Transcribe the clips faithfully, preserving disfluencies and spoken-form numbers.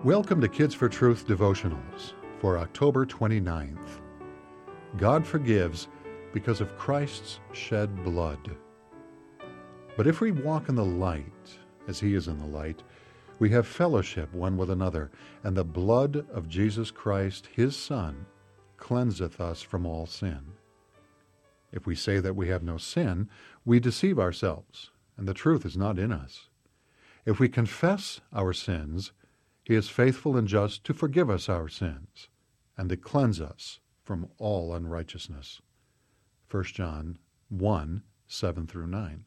Welcome to Kids for Truth devotionals for October twenty-ninth. God forgives because of Christ's shed blood. But if we walk in the light, as he is in the light, we have fellowship one with another, and the blood of Jesus Christ, his Son, cleanseth us from all sin. If we say that we have no sin, we deceive ourselves, and the truth is not in us. If we confess our sins, he is faithful and just to forgive us our sins and to cleanse us from all unrighteousness. First John one, seven through nine.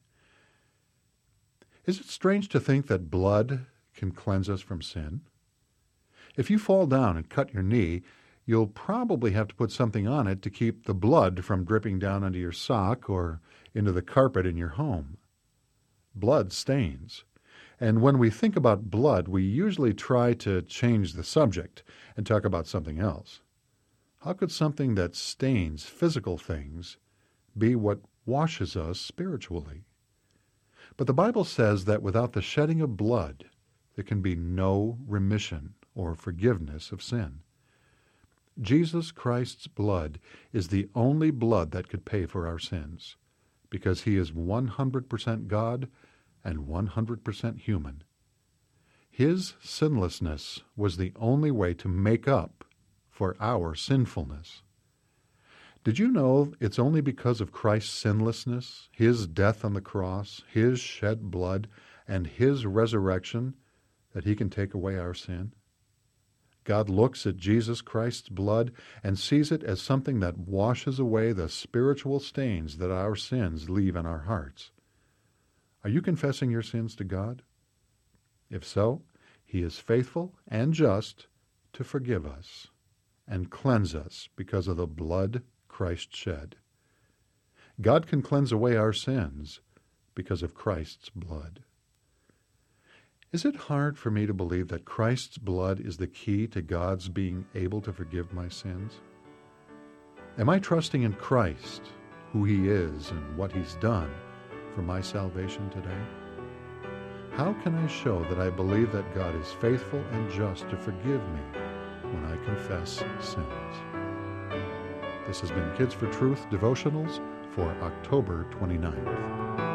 Is it strange to think that blood can cleanse us from sin? If you fall down and cut your knee, you'll probably have to put something on it to keep the blood from dripping down onto your sock or into the carpet in your home. Blood stains. And when we think about blood, we usually try to change the subject and talk about something else. How could something that stains physical things be what washes us spiritually? But the Bible says that without the shedding of blood, there can be no remission or forgiveness of sin. Jesus Christ's blood is the only blood that could pay for our sins, because he is one hundred percent God and one hundred percent human. His sinlessness was the only way to make up for our sinfulness. Did you know it's only because of Christ's sinlessness, his death on the cross, his shed blood, and his resurrection that he can take away our sin? God looks at Jesus Christ's blood and sees it as something that washes away the spiritual stains that our sins leave in our hearts. Are you confessing your sins to God? If so, he is faithful and just to forgive us and cleanse us because of the blood Christ shed. God can cleanse away our sins because of Christ's blood. Is it hard for me to believe that Christ's blood is the key to God's being able to forgive my sins? Am I trusting in Christ, who he is and what he's done, for my salvation today? How can I show that I believe that God is faithful and just to forgive me when I confess sins? This has been Kids for Truth devotionals for October twenty-ninth.